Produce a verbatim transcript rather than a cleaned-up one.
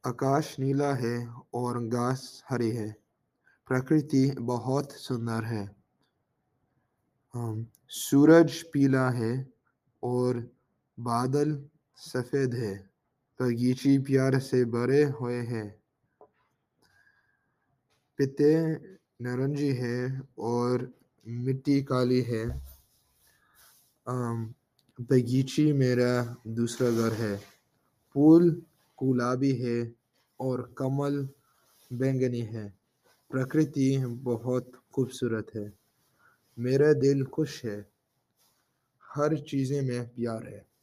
आकाश नीला है और घास हरी है। प्रकृति बहुत सुंदर है। हम सूरज पीला है और बादल सफेद है। बगीचे प्यार से भरे हुए हैं। पत्ते नारंगी है और मिट्टी काली है। अम, बगीचे मेरा दूसरा घर है। फूल गुलाबी है और कमल बैंगनी है। प्रकृति बहुत खूबसूरत है। मेरा दिल खुश है। हर चीज़ में प्यार है।